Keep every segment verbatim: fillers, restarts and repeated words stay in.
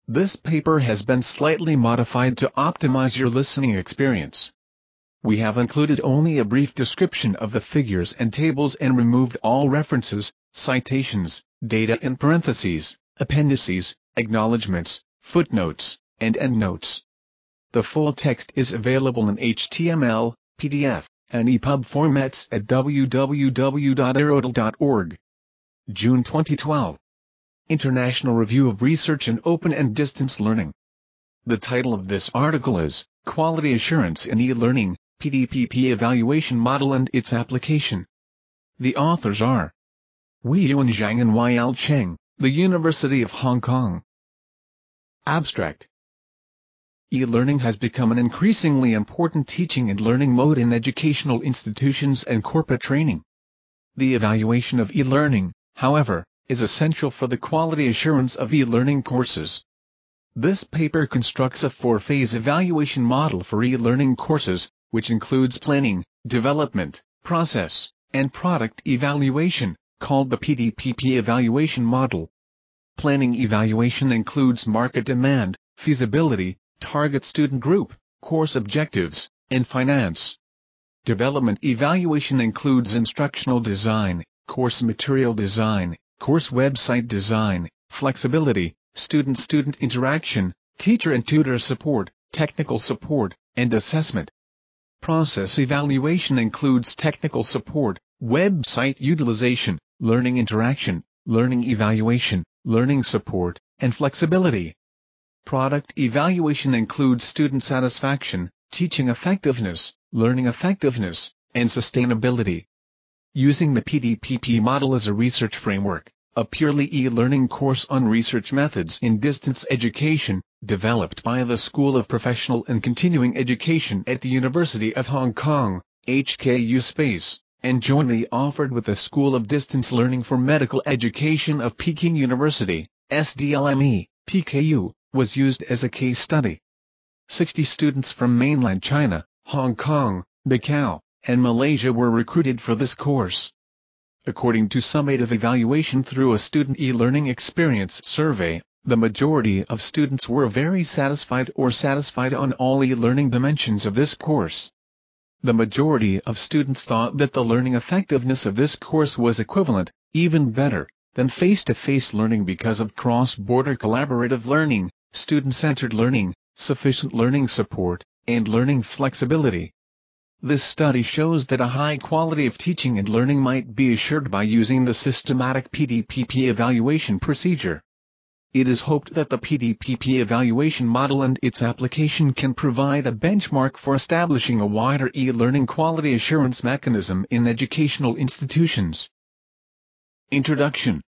This paper has been slightly modified to optimize your listening experience. We have included only a brief description of the figures and tables and removed all references, citations, data in parentheses, appendices, acknowledgments, footnotes, and endnotes. The full text is available in H T M L, P D F, and E P U B formats at w w w dot aerodel dot org. June twenty twelve. International Review of Research in Open and Distance Learning. The title of this article is, Quality Assurance in E-Learning, P D P P Evaluation Model and Its Application. The authors are Weiyuan Zhang and Weiyao Cheng, the University of Hong Kong. Abstract. E-learning has become an increasingly important teaching and learning mode in educational institutions and corporate training. The evaluation of e-learning, however, is essential for the quality assurance of e-learning courses. This paper constructs a four-phase evaluation model for e-learning courses, which includes planning, development, process, and product evaluation, called the P D P P evaluation model. Planning evaluation includes market demand, feasibility, target student group, course objectives, and finance. Development evaluation includes instructional design, course material design, course website design, flexibility, student-student interaction, teacher and tutor support, technical support, and assessment. Process evaluation includes technical support, website utilization, learning interaction, learning evaluation, learning support, and flexibility. Product evaluation includes student satisfaction, teaching effectiveness, learning effectiveness, and sustainability. Using the P D P P model as a research framework, a purely e-learning course on research methods in distance education, developed by the School of Professional and Continuing Education at the University of Hong Kong, H K U Space, and jointly offered with the School of Distance Learning for Medical Education of Peking University, S D L M E, P K U, was used as a case study. sixty students from mainland China, Hong Kong, Macau, and Malaysia were recruited for this course. According to summative evaluation through a student e-learning experience survey, the majority of students were very satisfied or satisfied on all e-learning dimensions of this course. The majority of students thought that the learning effectiveness of this course was equivalent, even better, than face-to-face learning because of cross-border collaborative learning, student-centered learning, sufficient learning support, and learning flexibility. This study shows that a high quality of teaching and learning might be assured by using the systematic P D P P evaluation procedure. It is hoped that the P D P P evaluation model and its application can provide a benchmark for establishing a wider e-learning quality assurance mechanism in educational institutions. Introduction.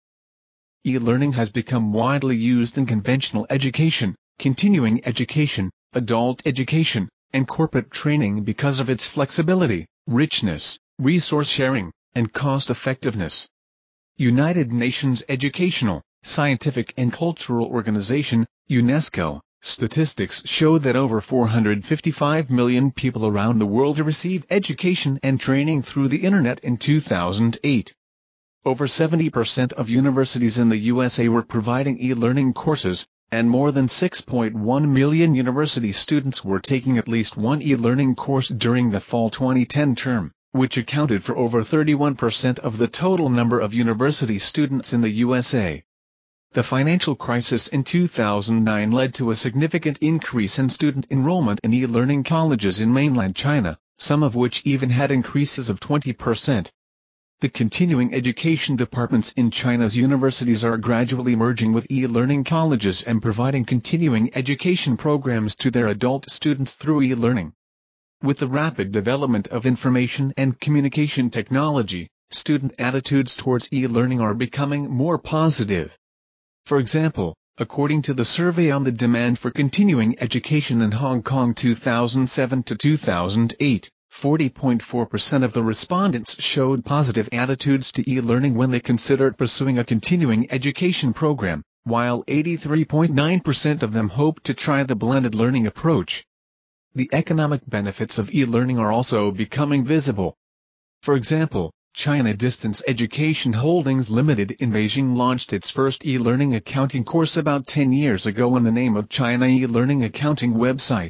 E-learning has become widely used in conventional education, continuing education, adult education, and corporate training because of its flexibility, richness, resource sharing, and cost-effectiveness. United Nations Educational, Scientific and Cultural Organization, UNESCO, statistics show that over four hundred fifty-five million people around the world received education and training through the Internet in two thousand eight. Over seventy percent of universities in the U S A were providing e-learning courses, and more than six point one million university students were taking at least one e-learning course during the fall twenty ten term, which accounted for over thirty-one percent of the total number of university students in the U S A. The financial crisis in two thousand nine led to a significant increase in student enrollment in e-learning colleges in mainland China, some of which even had increases of twenty percent. The continuing education departments in China's universities are gradually merging with e-learning colleges and providing continuing education programs to their adult students through e-learning. With the rapid development of information and communication technology, student attitudes towards e-learning are becoming more positive. For example, according to the Survey on the Demand for Continuing Education in Hong Kong two thousand seven to two thousand eight, forty point four percent of the respondents showed positive attitudes to e-learning when they considered pursuing a continuing education program, while eighty-three point nine percent of them hoped to try the blended learning approach. The economic benefits of e-learning are also becoming visible. For example, China Distance Education Holdings Limited in Beijing launched its first e-learning accounting course about ten years ago in the name of China E-Learning Accounting website.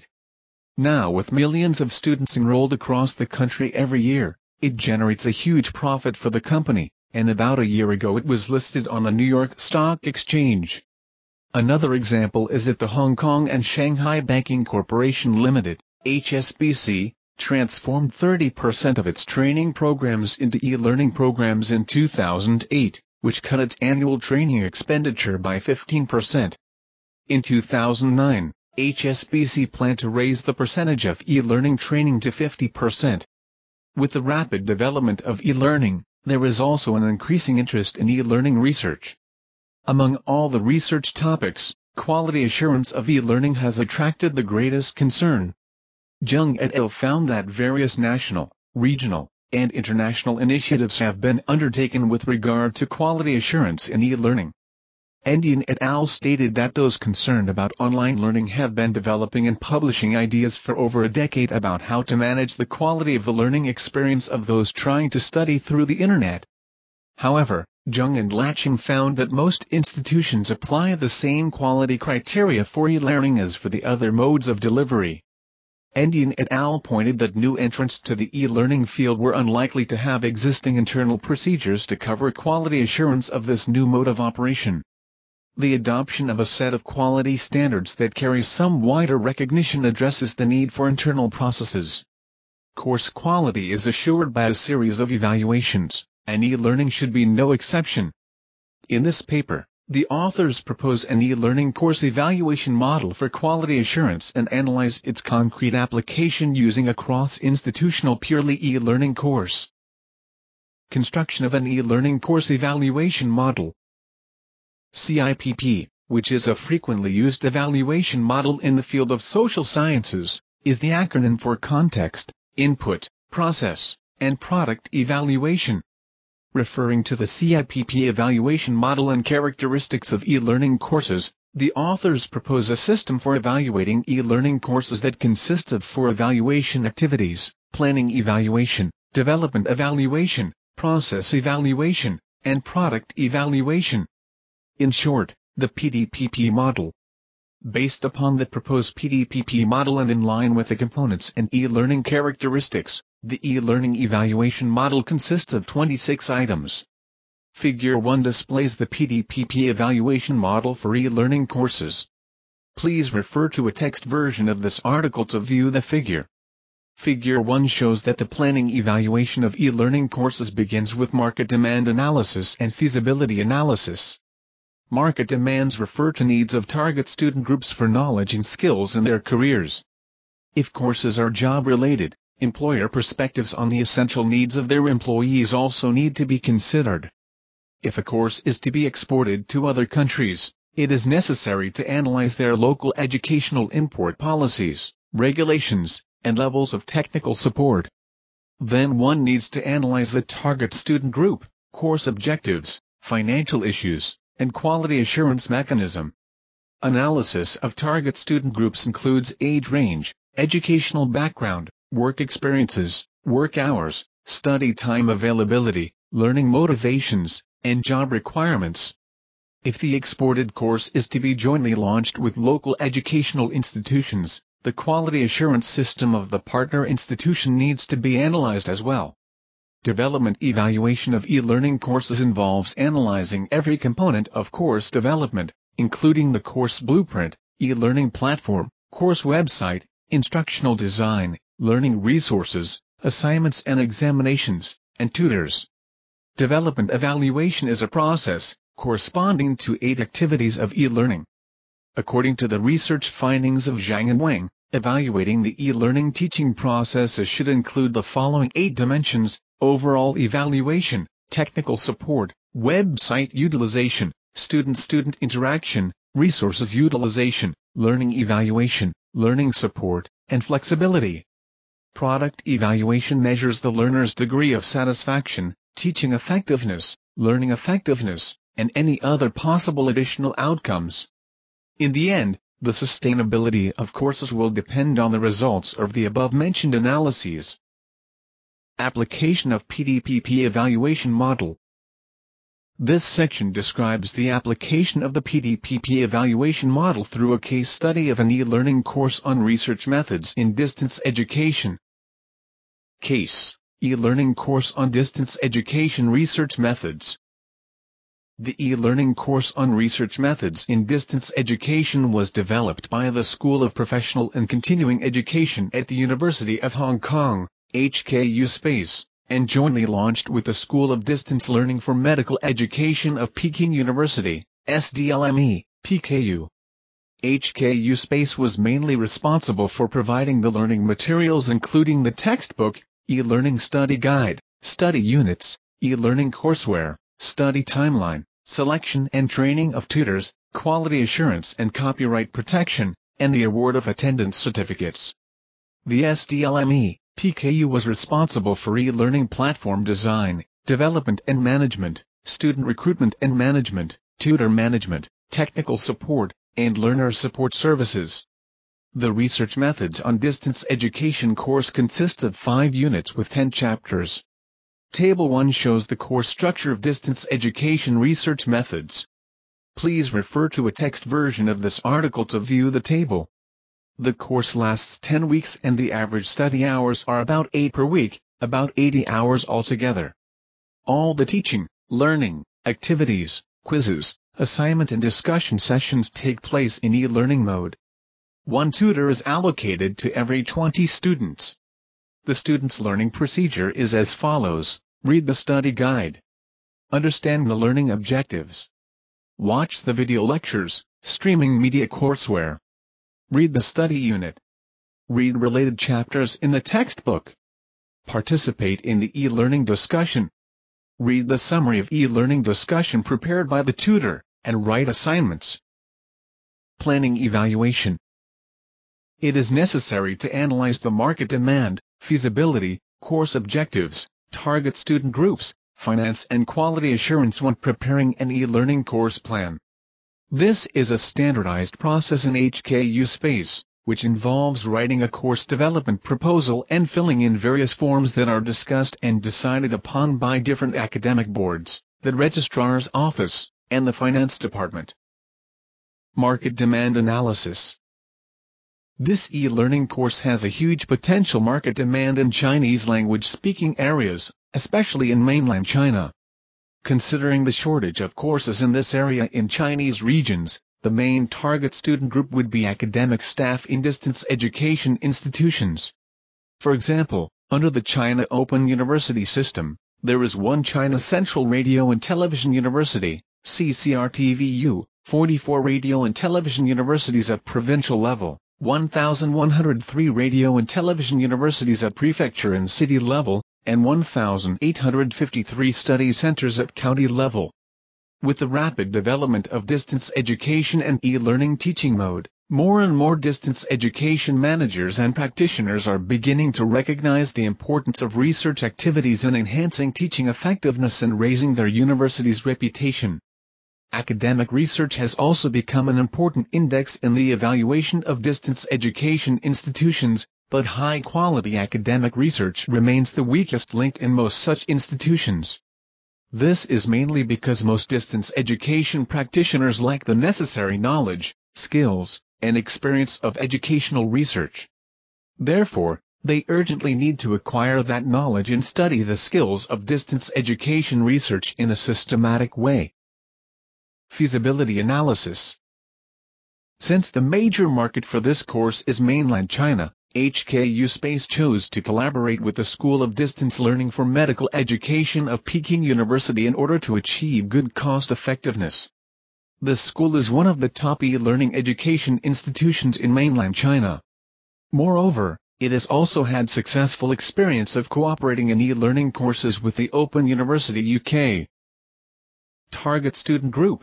Now with millions of students enrolled across the country every year, it generates a huge profit for the company, and about a year ago it was listed on the New York Stock Exchange. Another example is that the Hong Kong and Shanghai Banking Corporation Limited, H S B C, transformed thirty percent of its training programs into e-learning programs in two thousand eight, which cut its annual training expenditure by fifteen percent. In two thousand nine, H S B C planned to raise the percentage of e-learning training to fifty percent. With the rapid development of e-learning, there is also an increasing interest in e-learning research. Among all the research topics, quality assurance of e-learning has attracted the greatest concern. Zheng et al. Found that various national, regional, and international initiatives have been undertaken with regard to quality assurance in e-learning. Endian et al. Stated that those concerned about online learning have been developing and publishing ideas for over a decade about how to manage the quality of the learning experience of those trying to study through the Internet. However, Zheng and Lacheng found that most institutions apply the same quality criteria for e-learning as for the other modes of delivery. Endian et al. Pointed that new entrants to the e-learning field were unlikely to have existing internal procedures to cover quality assurance of this new mode of operation. The adoption of a set of quality standards that carries some wider recognition addresses the need for internal processes. Course quality is assured by a series of evaluations, and e-learning should be no exception. In this paper, the authors propose an e-learning course evaluation model for quality assurance and analyze its concrete application using a cross-institutional purely e-learning course. Construction of an e-learning course evaluation model. C I P P, which is a frequently used evaluation model in the field of social sciences, is the acronym for Context, Input, Process, and Product Evaluation. Referring to the C I P P evaluation model and characteristics of e-learning courses, the authors propose a system for evaluating e-learning courses that consists of four evaluation activities: planning evaluation, development evaluation, process evaluation, and product evaluation. In short, the P D P P model. Based upon the proposed P D P P model and in line with the components and e-learning characteristics, the e-learning evaluation model consists of twenty-six items. Figure one displays the P D P P evaluation model for e-learning courses. Please refer to a text version of this article to view the figure. Figure one shows that the planning evaluation of e-learning courses begins with market demand analysis and feasibility analysis. Market demands refer to needs of target student groups for knowledge and skills in their careers. If courses are job-related, employer perspectives on the essential needs of their employees also need to be considered. If a course is to be exported to other countries, it is necessary to analyze their local educational import policies, regulations, and levels of technical support. Then one needs to analyze the target student group, course objectives, financial issues, and quality assurance mechanism. Analysis of target student groups includes age range, educational background, work experiences, work hours, study time availability, learning motivations, and job requirements. If the exported course is to be jointly launched with local educational institutions, the quality assurance system of the partner institution needs to be analyzed as well. Development evaluation of e-learning courses involves analyzing every component of course development, including the course blueprint, e-learning platform, course website, instructional design, learning resources, assignments and examinations, and tutors. Development evaluation is a process, corresponding to eight activities of e-learning. According to the research findings of Zhang and Wang, evaluating the e-learning teaching processes should include the following eight dimensions: overall evaluation, technical support, website utilization, student-student interaction, resources utilization, learning evaluation, learning support, and flexibility. Product evaluation measures the learner's degree of satisfaction, teaching effectiveness, learning effectiveness, and any other possible additional outcomes. In the end, the sustainability of courses will depend on the results of the above-mentioned analyses. Application of P D P P Evaluation Model. This section describes the application of the P D P P evaluation model through a case study of an e-learning course on research methods in distance education. Case: e-learning course on distance education research methods. The e-learning course on research methods in distance education was developed by the School of Professional and Continuing Education at the University of Hong Kong, H K U Space, and jointly launched with the School of Distance Learning for Medical Education of Peking University, S D L M E, P K U. H K U Space was mainly responsible for providing the learning materials including the textbook, e-learning study guide, study units, e-learning courseware, study timeline, selection and training of tutors, quality assurance and copyright protection, and the award of attendance certificates. The S D L M E, P K U was responsible for e-learning platform design, development and management, student recruitment and management, tutor management, technical support, and learner support services. The Research Methods on Distance Education course consists of five units with ten chapters. Table one shows the course structure of distance education research methods. Please refer to a text version of this article to view the table. The course lasts ten weeks and the average study hours are about eight per week, about eighty hours altogether. All the teaching, learning, activities, quizzes, assignment and discussion sessions take place in e-learning mode. One tutor is allocated to every twenty students. The student's learning procedure is as follows: read the study guide. Understand the learning objectives. Watch the video lectures, streaming media courseware. Read the study unit. Read related chapters in the textbook. Participate in the e-learning discussion. Read the summary of e-learning discussion prepared by the tutor, and write assignments. Planning evaluation. It is necessary to analyze the market demand, feasibility, course objectives, target student groups, finance and quality assurance when preparing an e-learning course plan. This is a standardized process in H K U Space, which involves writing a course development proposal and filling in various forms that are discussed and decided upon by different academic boards, the registrar's office, and the finance department. Market demand analysis. This e-learning course has a huge potential market demand in Chinese language-speaking areas, especially in mainland China. Considering the shortage of courses in this area in Chinese regions, the main target student group would be academic staff in distance education institutions. For example, under the China Open University system, there is one China Central Radio and Television University, C C R T V U, forty-four radio and television universities at provincial level, one thousand one hundred three radio and television universities at prefecture and city level, and one thousand eight hundred fifty-three study centers at county level. With the rapid development of distance education and e-learning teaching mode, more and more distance education managers and practitioners are beginning to recognize the importance of research activities in enhancing teaching effectiveness and raising their university's reputation. Academic research has also become an important index in the evaluation of distance education institutions, but high-quality academic research remains the weakest link in most such institutions. This is mainly because most distance education practitioners lack the necessary knowledge, skills, and experience of educational research. Therefore, they urgently need to acquire that knowledge and study the skills of distance education research in a systematic way. Feasibility analysis. Since the major market for this course is mainland China, H K U Space chose to collaborate with the School of Distance Learning for Medical Education of Peking University in order to achieve good cost effectiveness. The school is one of the top e-learning education institutions in mainland China. Moreover, it has also had successful experience of cooperating in e-learning courses with the Open University U K. Target student group.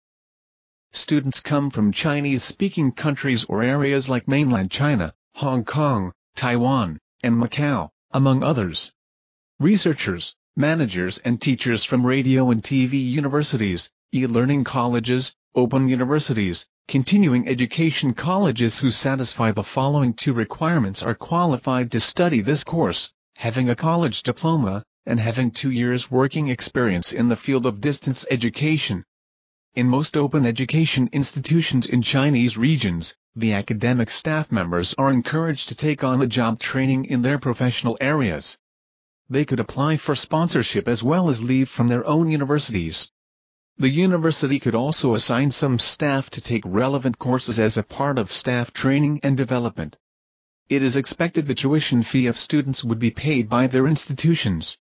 Students come from Chinese-speaking countries or areas like mainland China, Hong Kong, Taiwan, and Macau, among others. Researchers, managers and teachers from radio and T V universities, e-learning colleges, open universities, continuing education colleges who satisfy the following two requirements are qualified to study this course: having a college diploma, and having two years working experience in the field of distance education. In most open education institutions in Chinese regions, the academic staff members are encouraged to take on a job training in their professional areas. They could apply for sponsorship as well as leave from their own universities. The university could also assign some staff to take relevant courses as a part of staff training and development. It is expected the tuition fee of students would be paid by their institutions.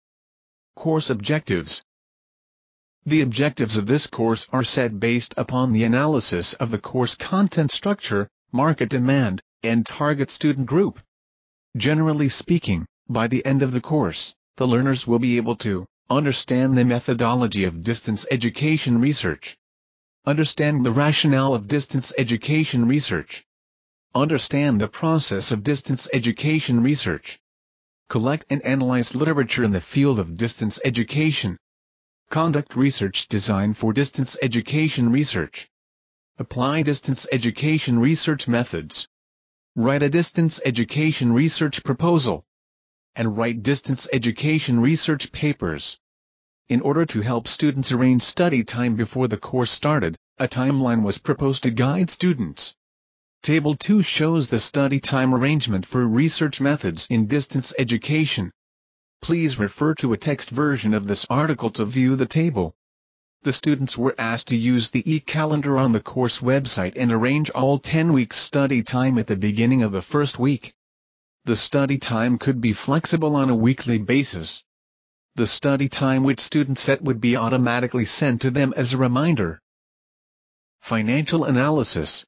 Course objectives. The objectives of this course are set based upon the analysis of the course content structure, market demand, and target student group. Generally speaking, by the end of the course, the learners will be able to understand the methodology of distance education research, understand the rationale of distance education research, understand the process of distance education research, collect and analyze literature in the field of distance education, conduct research design for distance education research, apply distance education research methods, write a distance education research proposal, and write distance education research papers. In order to help students arrange study time before the course started, a timeline was proposed to guide students. Table two shows the study time arrangement for research methods in distance education. Please refer to a text version of this article to view the table. The students were asked to use the e-calendar on the course website and arrange all ten weeks study time at the beginning of the first week. The study time could be flexible on a weekly basis. The study time which students set would be automatically sent to them as a reminder. Financial analysis.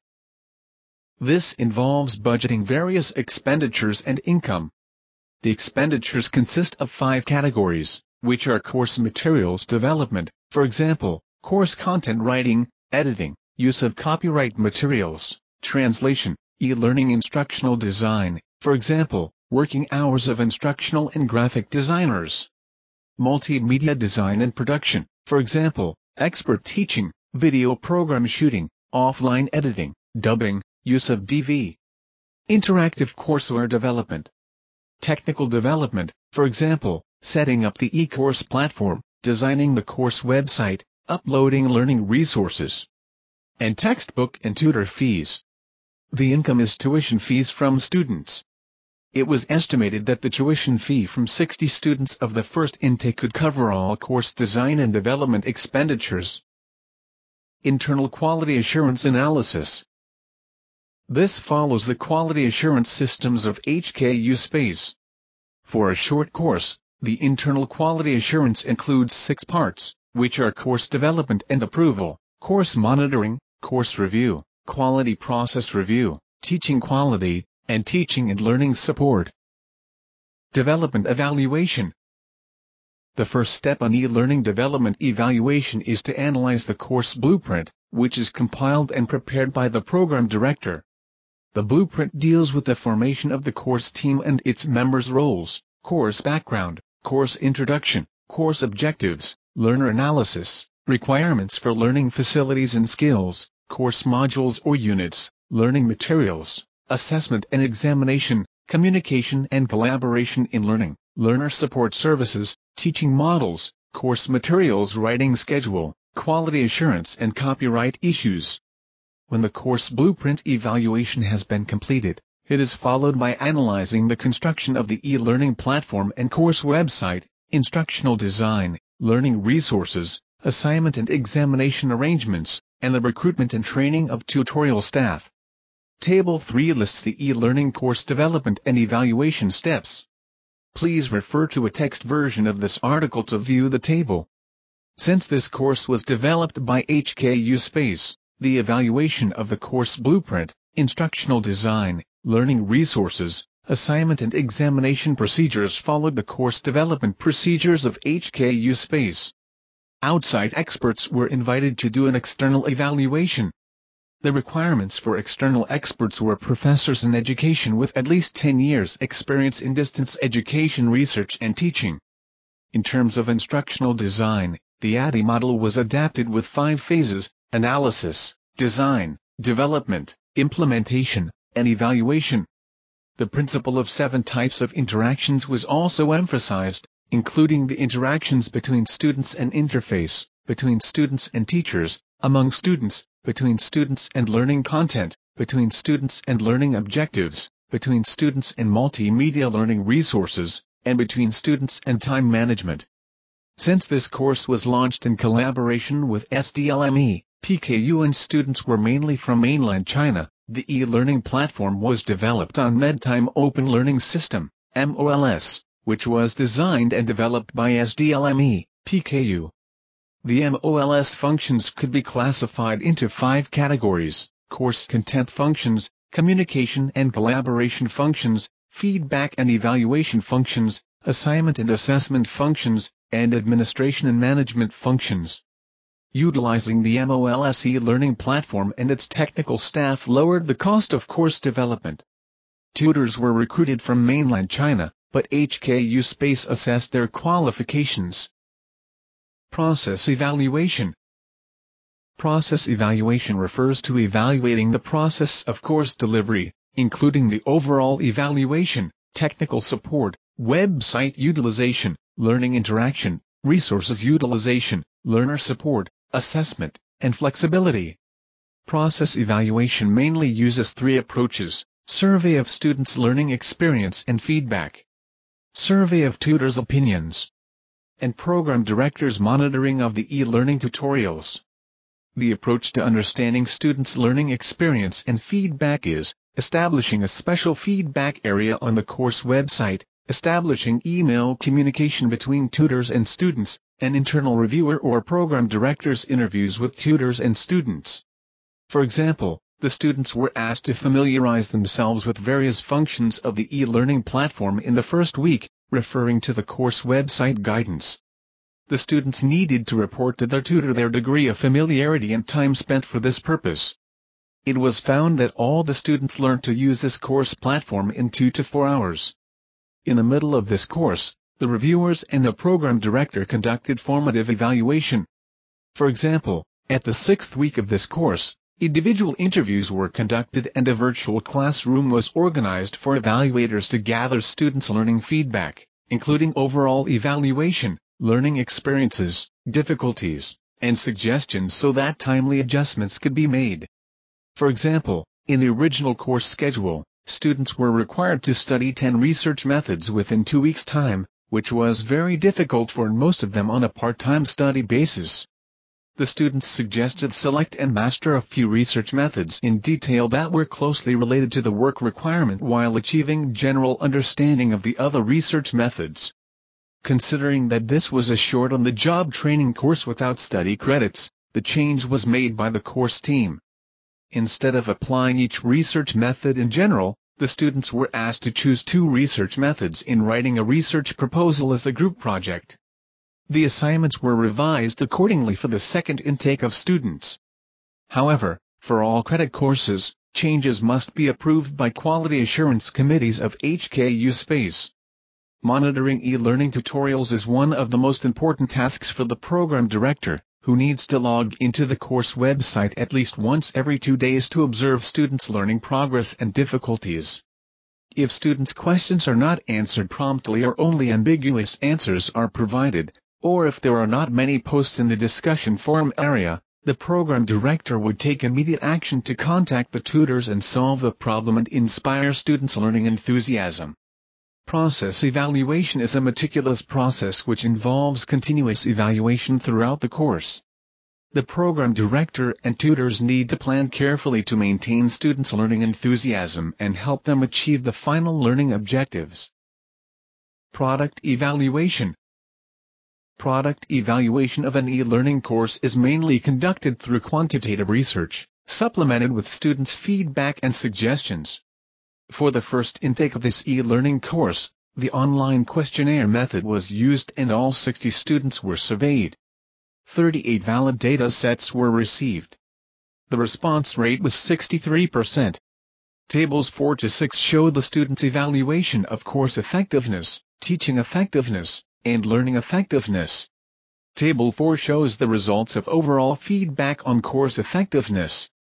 This involves budgeting various expenditures and income. The expenditures consist of five categories, which are course materials development, for example, course content writing, editing, use of copyright materials, translation, e-learning instructional design, for example, working hours of instructional and graphic designers. Multimedia design and production, for example, expert teaching, video program shooting, offline editing, dubbing, use of D V D. Interactive courseware development. Technical development, for example, setting up the e-course platform, designing the course website, uploading learning resources. And textbook and tutor fees. The income is tuition fees from students. It was estimated that the tuition fee from sixty students of the first intake could cover all course design and development expenditures. Internal quality assurance analysis. This follows the quality assurance systems of H K U Space. For a short course, the internal quality assurance includes six parts, which are course development and approval, course monitoring, course review, quality process review, teaching quality, and teaching and learning support. Development evaluation. The first step on e-learning development evaluation is to analyze the course blueprint, which is compiled and prepared by the program director. The blueprint deals with the formation of the course team and its members' roles, course background, course introduction, course objectives, learner analysis, requirements for learning facilities and skills, course modules or units, learning materials, assessment and examination, communication and collaboration in learning, learner support services, teaching models, course materials writing schedule, quality assurance and copyright issues. When the course blueprint evaluation has been completed, it is followed by analyzing the construction of the e-learning platform and course website, instructional design, learning resources, assignment and examination arrangements, and the recruitment and training of tutorial staff. Table three lists the e-learning course development and evaluation steps. Please refer to a text version of this article to view the table. Since this course was developed by H K U Space, the evaluation of the course blueprint, instructional design, learning resources, assignment and examination procedures followed the course development procedures of H K U Space. Outside experts were invited to do an external evaluation. The requirements for external experts were professors in education with at least ten years experience in distance education research and teaching. In terms of instructional design, the A D D I model was adapted with five phases: analysis, design, development, implementation, and evaluation. The principle of seven types of interactions was also emphasized, including the interactions between students and interface, between students and teachers, among students, between students and learning content, between students and learning objectives, between students and multimedia learning resources, and between students and time management. Since this course was launched in collaboration with S D L M E, P K U and students were mainly from mainland China, the e-learning platform was developed on MedTime Open Learning System, M O L S, which was designed and developed by S D L M E, P K U. The M O L S functions could be classified into five categories: course content functions, communication and collaboration functions, feedback and evaluation functions, assignment and assessment functions, and administration and management functions. Utilizing the M O L S e-learning platform and its technical staff lowered the cost of course development. Tutors were recruited from mainland China, but H K U Space assessed their qualifications. Process evaluation. Process evaluation refers to evaluating the process of course delivery, including the overall evaluation, technical support, website utilization, learning interaction, resources utilization, learner support, assessment, and flexibility. Process evaluation mainly uses three approaches: survey of students' learning experience and feedback, survey of tutors' opinions, and program directors' monitoring of the e-learning tutorials. The approach to understanding students' learning experience and feedback is establishing a special feedback area on the course website, establishing email communication between tutors and students, an internal reviewer or program director's interviews with tutors and students. For example, the students were asked to familiarize themselves with various functions of the e-learning platform in the first week, referring to the course website guidance. The students needed to report to their tutor their degree of familiarity and time spent for this purpose. It was found that all the students learned to use this course platform in two to four hours. In the middle of this course, the reviewers and the program director conducted formative evaluation. For example, at the sixth week of this course, individual interviews were conducted and a virtual classroom was organized for evaluators to gather students' learning feedback, including overall evaluation, learning experiences, difficulties, and suggestions so that timely adjustments could be made. For example, in the original course schedule, students were required to study ten research methods within two weeks' time, which was very difficult for most of them on a part-time study basis. The students suggested select and master a few research methods in detail that were closely related to the work requirement while achieving general understanding of the other research methods. Considering that this was a short-on-the-job training course without study credits, the change was made by the course team. Instead of applying each research method in general, the students were asked to choose two research methods in writing a research proposal as a group project. The assignments were revised accordingly for the second intake of students. However, for all credit courses, changes must be approved by quality assurance committees of H K U Space. Monitoring e-learning tutorials is one of the most important tasks for the program director, who needs to log into the course website at least once every two days to observe students' learning progress and difficulties. If students' questions are not answered promptly or only ambiguous answers are provided, or if there are not many posts in the discussion forum area, the program director would take immediate action to contact the tutors and solve the problem and inspire students' learning enthusiasm. Process evaluation is a meticulous process which involves continuous evaluation throughout the course. The program director and tutors need to plan carefully to maintain students' learning enthusiasm and help them achieve the final learning objectives. Product evaluation. Product evaluation of an e-learning course is mainly conducted through quantitative research, supplemented with students' feedback and suggestions. For the first intake of this e-learning course, the online questionnaire method was used and all sixty students were surveyed. thirty-eight valid data sets were received. The response rate was sixty-three percent. Tables four to six show the students' evaluation of course effectiveness, teaching effectiveness, and learning effectiveness. Table four shows the results of overall feedback on course effectiveness.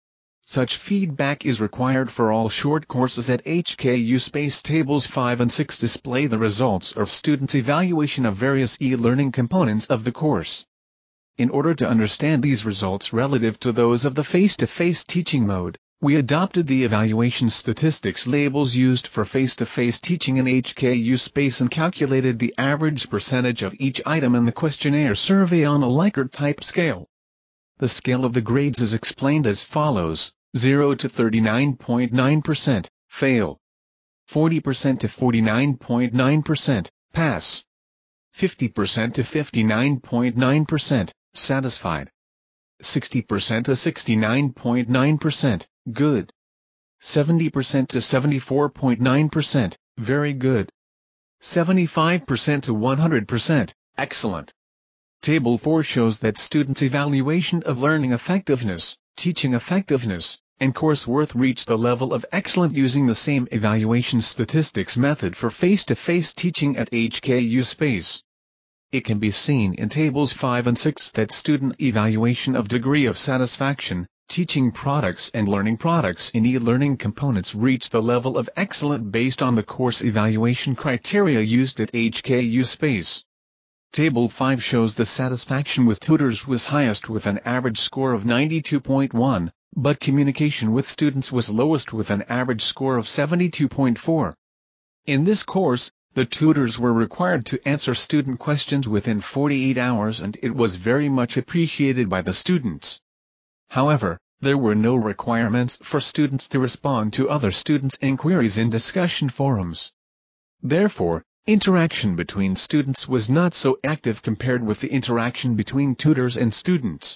Such feedback is required for all short courses at H K U Space. Tables five and six display the results of students' evaluation of various e-learning components of the course. In order to understand these results relative to those of the face-to-face teaching mode, we adopted the evaluation statistics labels used for face-to-face teaching in H K U Space and calculated the average percentage of each item in the questionnaire survey on a Likert type scale. The scale of the grades is explained as follows: zero to thirty-nine point nine percent, fail. forty percent to forty-nine point nine percent, pass. fifty percent to fifty-nine point nine percent, satisfied. sixty percent to sixty-nine point nine percent, good. seventy percent to seventy-four point nine percent, very good. seventy-five percent to one hundred percent, excellent. Table four shows that students' evaluation of learning effectiveness, teaching effectiveness, and course worth reached the level of excellent using the same evaluation statistics method for face-to-face teaching at H K U Space. It can be seen in tables five and six that student evaluation of degree of satisfaction, teaching products and learning products in e-learning components reached the level of excellent based on the course evaluation criteria used at H K U Space. Table five shows the satisfaction with tutors was highest with an average score of ninety-two point one, but communication with students was lowest with an average score of seventy-two point four. In this course, the tutors were required to answer student questions within forty-eight hours and it was very much appreciated by the students. However, there were no requirements for students to respond to other students' inquiries in discussion forums. Therefore, interaction between students was not so active compared with the interaction between tutors and students.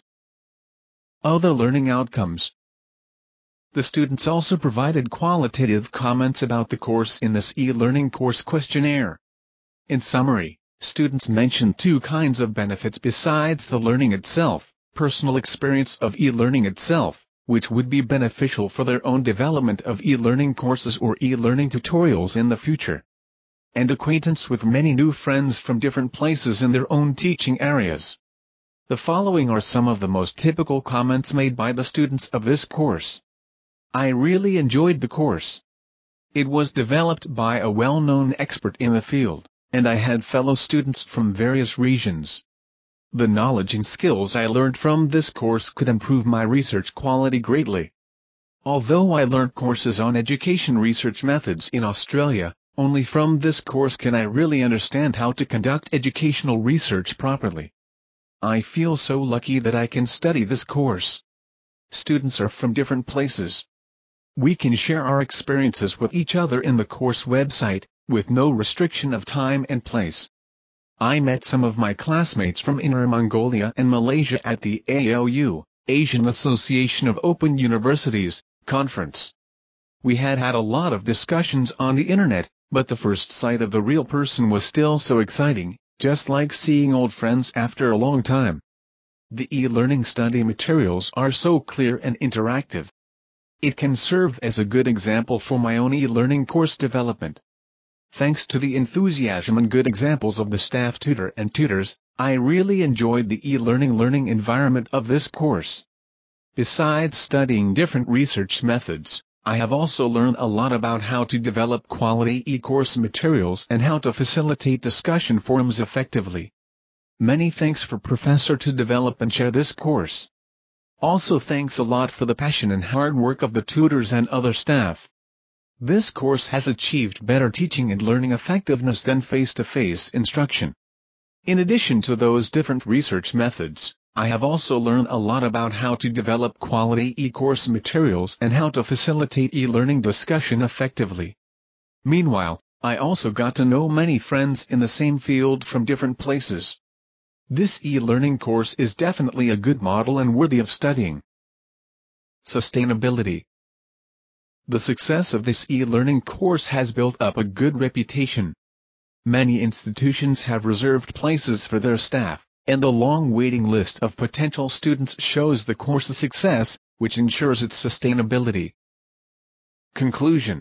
Other learning outcomes. The students also provided qualitative comments about the course in this e-learning course questionnaire. In summary, students mentioned two kinds of benefits besides the learning itself: personal experience of e-learning itself, which would be beneficial for their own development of e-learning courses or e-learning tutorials in the future, and acquaintance with many new friends from different places in their own teaching areas. The following are some of the most typical comments made by the students of this course. I really enjoyed the course. It was developed by a well-known expert in the field, and I had fellow students from various regions. The knowledge and skills I learned from this course could improve my research quality greatly. Although I learned courses on education research methods in Australia, only from this course can I really understand how to conduct educational research properly. I feel so lucky that I can study this course. Students are from different places. We can share our experiences with each other in the course website, with no restriction of time and place. I met some of my classmates from Inner Mongolia and Malaysia at the A O U, Asian Association of Open Universities, conference. We had had a lot of discussions on the internet, but the first sight of the real person was still so exciting, just like seeing old friends after a long time. The e-learning study materials are so clear and interactive. It can serve as a good example for my own e-learning course development. Thanks to the enthusiasm and good examples of the staff tutor and tutors, I really enjoyed the e-learning learning environment of this course. Besides studying different research methods, I have also learned a lot about how to develop quality e-course materials and how to facilitate discussion forums effectively. Many thanks for Professor to develop and share this course. Also thanks a lot for the passion and hard work of the tutors and other staff. This course has achieved better teaching and learning effectiveness than face-to-face instruction. In addition to those different research methods, I have also learned a lot about how to develop quality e-course materials and how to facilitate e-learning discussion effectively. Meanwhile, I also got to know many friends in the same field from different places. This e-learning course is definitely a good model and worthy of studying. Sustainability. The success of this e-learning course has built up a good reputation. Many institutions have reserved places for their staff, and the long waiting list of potential students shows the course's success, which ensures its sustainability. Conclusion.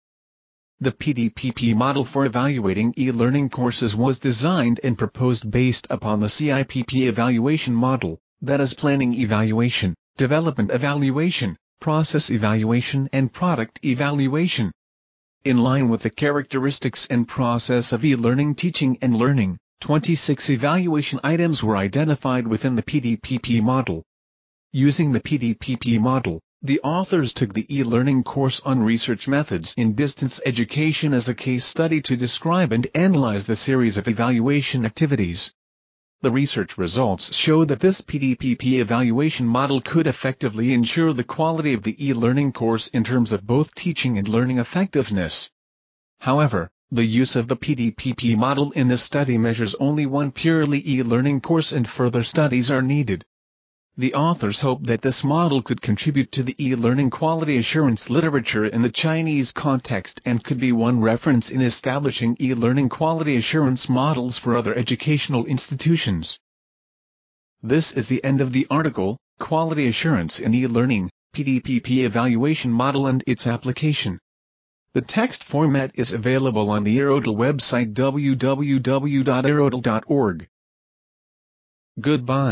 The P D P P model for evaluating e-learning courses was designed and proposed based upon the C I P P evaluation model, that is planning evaluation, development evaluation, process evaluation and product evaluation. In line with the characteristics and process of e-learning teaching and learning, twenty-six evaluation items were identified within the P D P P model. Using the P D P P model, the authors took the e-learning course on research methods in distance education as a case study to describe and analyze the series of evaluation activities. The research results show that this P D P P evaluation model could effectively ensure the quality of the e-learning course in terms of both teaching and learning effectiveness. However, the use of the P D P P model in this study measures only one purely e-learning course, and further studies are needed. The authors hope that this model could contribute to the e-learning quality assurance literature in the Chinese context and could be one reference in establishing e-learning quality assurance models for other educational institutions. This is the end of the article, Quality Assurance in E-Learning, P D P P Evaluation Model and its Application. The text format is available on the Erodel website w w w dot erodel dot org. Goodbye.